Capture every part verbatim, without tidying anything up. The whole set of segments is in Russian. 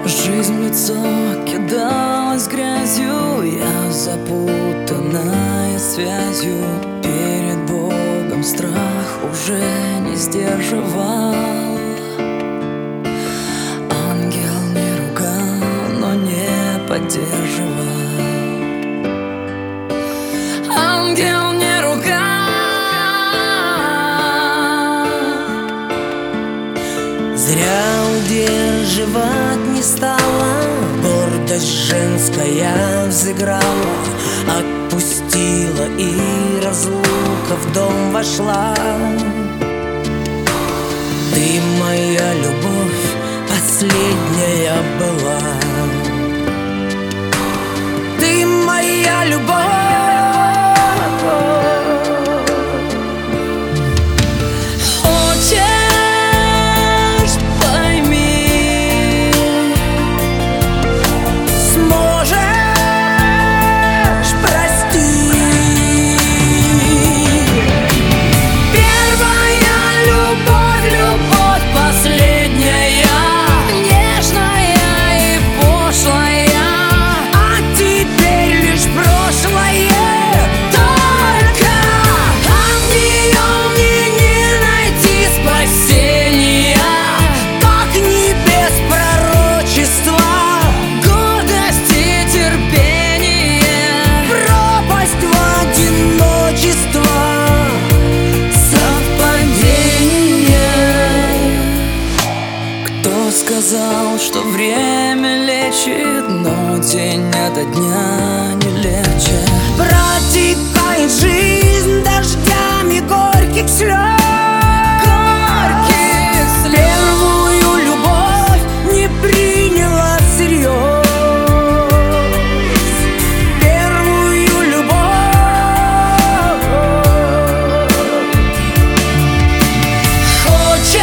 Жизнь в лицо кидалась грязью, я запутанная связью. Перед Богом страх уже не сдерживал. Ангел не ругал, но не поддерживал. Ангел не ругал. Зря удерживать не стала, гордость женская взыграла, отпустила и разлука в дом вошла. Ты моя любовь последняя была, ты моя любовь. Сказал, что время лечит, но день ото дня не легче. Протекает жизнь дождями горьких слез, горьких слез. Первую любовь не приняла всерьез, первую любовь. Хочешь,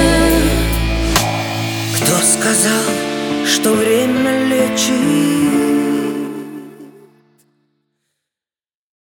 сказал, что время лечит.